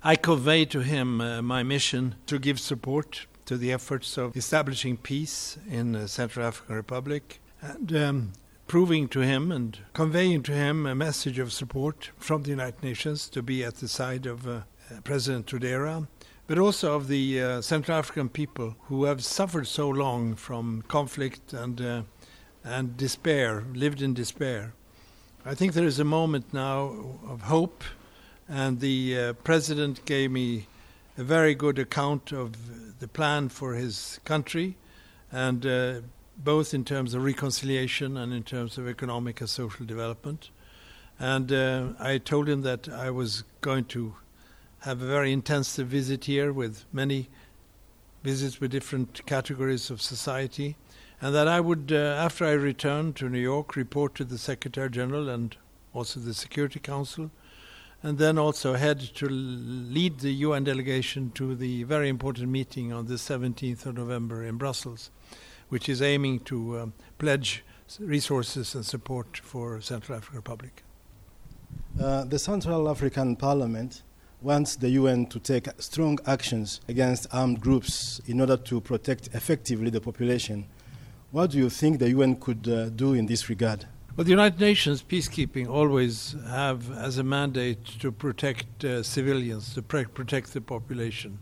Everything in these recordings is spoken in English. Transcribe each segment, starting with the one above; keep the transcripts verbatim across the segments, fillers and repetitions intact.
I convey to him uh, my mission to give support to the efforts of establishing peace in the Central African Republic and um, proving to him and conveying to him a message of support from the United Nations to be at the side of uh, President Touadéra, but also of the uh, Central African people who have suffered so long from conflict and uh, and despair, lived in despair. I think there is a moment now of hope, and the uh, President gave me a very good account of the plan for his country, and uh, both in terms of reconciliation and in terms of economic and social development. And uh, I told him that I was going to have a very intensive visit here with many visits with different categories of society, and that I would, uh, after I returned to New York, report to the Secretary General and also the Security Council, and then also head to lead the U N delegation to the very important meeting on the seventeenth of November in Brussels, which is aiming to um, pledge resources and support for Central African Republic. Uh, the Central African Parliament wants the U N to take strong actions against armed groups in order to protect effectively the population. What do you think the U N could uh, do in this regard? Well, the United Nations peacekeeping always have as a mandate to protect uh, civilians, to pre- protect the population.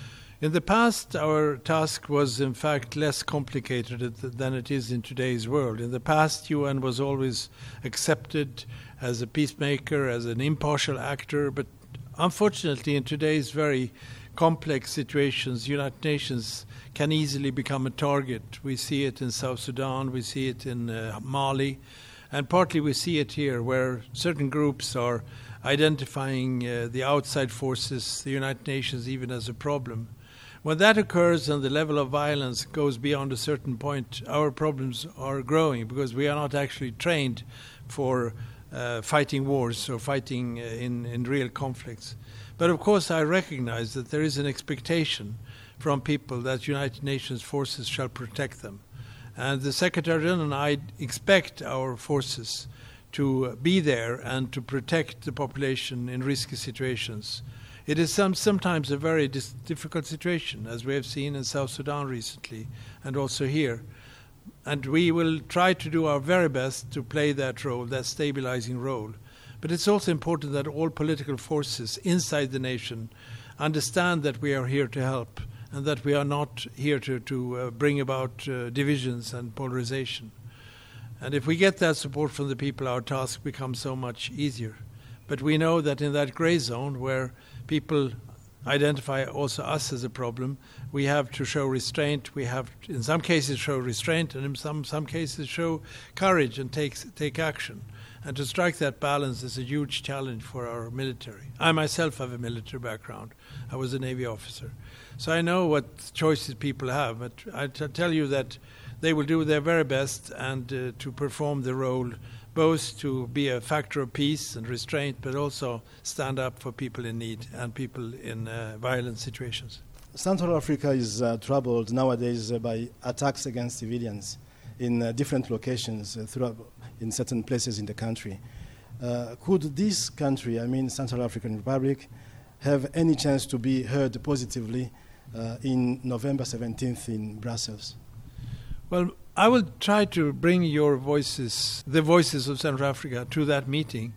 In the past, our task was in fact less complicated than it is in today's world. In the past, U N was always accepted as a peacemaker, as an impartial actor, but unfortunately in today's very complex situations, United Nations can easily become a target. We see it in South Sudan, we see it in uh, Mali, and partly we see it here where certain groups are identifying uh, the outside forces, the United Nations even as a problem. When that occurs and the level of violence goes beyond a certain point, our problems are growing because we are not actually trained for uh, fighting wars or fighting uh, in, in real conflicts. But of course I recognize that there is an expectation from people that United Nations forces shall protect them. And the Secretary General and I expect our forces to be there and to protect the population in risky situations. It is some, sometimes a very dis- difficult situation, as we have seen in South Sudan recently and also here. And we will try to do our very best to play that role, that stabilizing role. But it's also important that all political forces inside the nation understand that we are here to help and that we are not here to, to uh, bring about uh, divisions and polarization. And if we get that support from the people, our task becomes so much easier. But we know that in that gray zone where people identify also us as a problem, we have to show restraint. We have, to, in some cases, show restraint, and in some, some cases, show courage and take, take action. And to strike that balance is a huge challenge for our military. I myself have a military background. I was a Navy officer. So I know what choices people have. But I t- tell you that they will do their very best and uh, to perform the role, both to be a factor of peace and restraint, but also stand up for people in need and people in uh, violent situations. Central Africa is uh, troubled nowadays uh, by attacks against civilians in uh, different locations uh, throughout in certain places in the country. Uh, could this country, I mean Central African Republic, have any chance to be heard positively uh, in November seventeenth in Brussels? Well, I will try to bring your voices, the voices of Central Africa, to that meeting.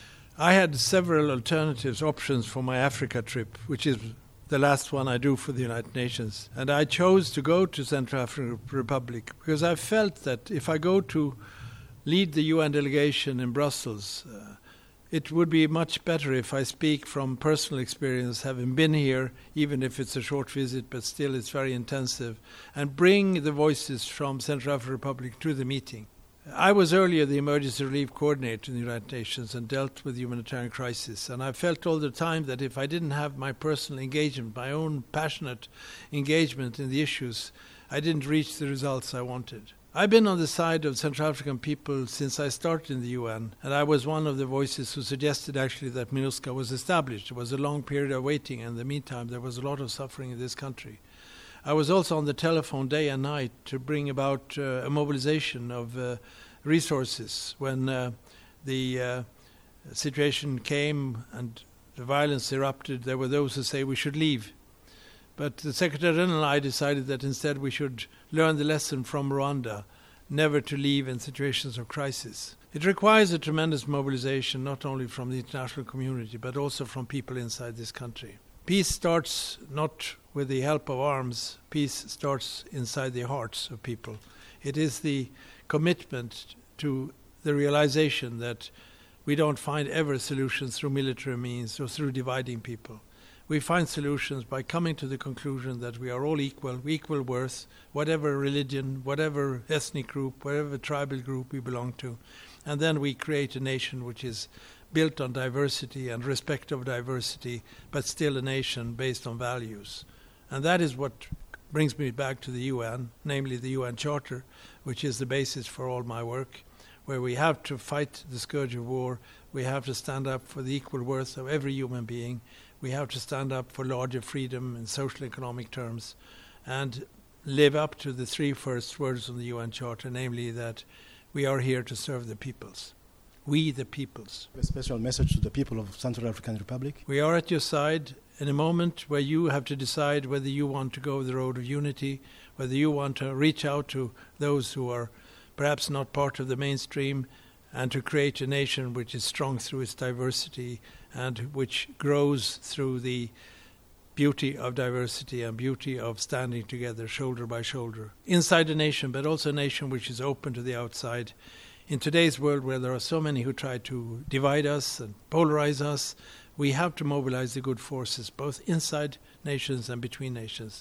I had several alternatives, options for my Africa trip, which is the last one I do for the United Nations. And I chose to go to Central African Republic because I felt that if I go to lead the U N delegation in Brussels, uh, it would be much better if I speak from personal experience, having been here, even if it's a short visit, but still it's very intensive, and bring the voices from Central African Republic to the meeting. I was earlier the emergency relief coordinator in the United Nations and dealt with the humanitarian crisis, and I felt all the time that if I didn't have my personal engagement, my own passionate engagement in the issues, I didn't reach the results I wanted. I've been on the side of Central African people since I started in the U N, and I was one of the voices who suggested actually that MINUSCA was established. It was a long period of waiting, and in the meantime there was a lot of suffering in this country. I was also on the telephone day and night to bring about uh, a mobilization of uh, resources when uh, the uh, situation came and the violence erupted, there were those who say we should leave. But the Secretary General and I decided that instead we should learn the lesson from Rwanda, never to leave in situations of crisis. It requires a tremendous mobilization, not only from the international community, but also from people inside this country. Peace starts not with the help of arms. Peace starts inside the hearts of people. It is the commitment to the realization that we don't find ever solutions through military means or through dividing people. We find solutions by coming to the conclusion that we are all equal, equal worth, whatever religion, whatever ethnic group, whatever tribal group we belong to. And then we create a nation which is built on diversity and respect of diversity, but still a nation based on values. And that is what brings me back to the U N, namely the U N Charter, which is the basis for all my work, where we have to fight the scourge of war, we have to stand up for the equal worth of every human being, we have to stand up for larger freedom in social and economic terms, and live up to the three first words of the U N Charter, namely that we are here to serve the peoples. We the peoples. A special message to the people of Central African Republic. We are at your side in a moment where you have to decide whether you want to go the road of unity, whether you want to reach out to those who are perhaps not part of the mainstream, and to create a nation which is strong through its diversity and which grows through the beauty of diversity and beauty of standing together shoulder by shoulder inside a nation, but also a nation which is open to the outside. In today's world where there are so many who try to divide us and polarize us, we have to mobilize the good forces both inside nations and between nations.